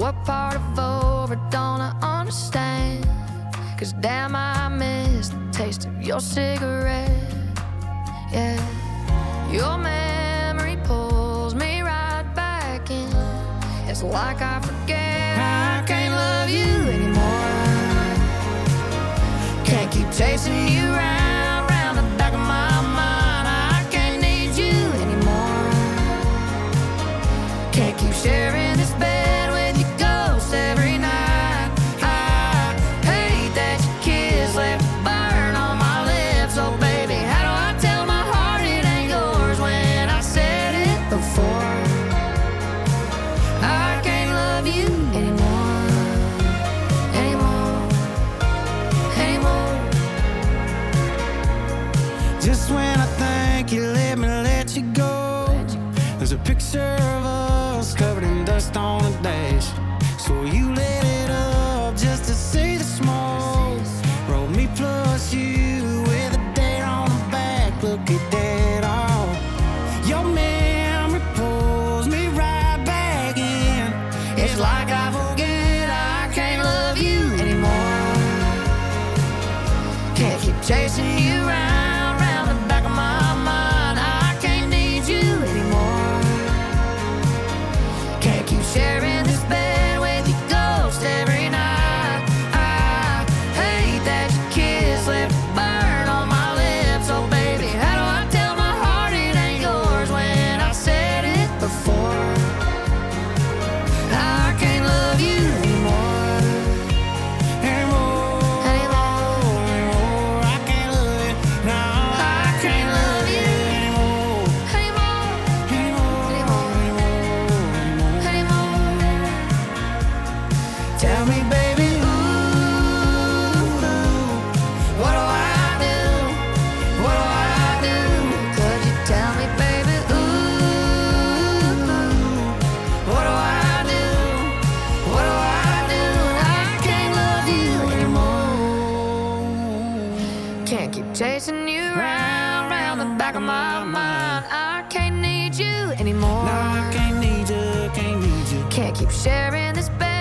what part of over don't I understand? 'Cause damn, I miss the taste of your cigarette. Yeah, your memory pulls me right back in. It's like I forget I can't love you anymore. Can't keep chasing you round the back of my mind. I can't need you anymore. Can't keep sharing this bed with your ghost every night. I hate that your kiss left a burn on my lips. Oh baby, how do I tell my heart it ain't yours when I said it before? I can't love you anymore, anymore, anymore. Just when I think you let you go, there's a picture of us covered in dust on the dash. So you lit it up just to see the smoke. Roll me plus you with a date on the back. Look at that all. Your memory pulls me right back in. It's like I forget I can't love you anymore. Can't keep chasing you round the back of my mind. I can't need you anymore. Can't keep sharing this bed with your ghost every night. I hate that your kiss left a burn on my lips. Oh baby, how do I tell my heart it ain't yours when I said it before? I can't love you anymore, anymore, anymore. I can't love you. No, I can't love you anymore, anymore, anymore, anymore, anymore. Tell me, baby, ooh, what do I do? What do I do? Could you tell me, baby, ooh, what do I do? What do I do? I can't love you anymore. Can't keep chasing you round the back of my mind. I can't need you anymore. No, I can't need you, can't need you. Can't keep sharing this bed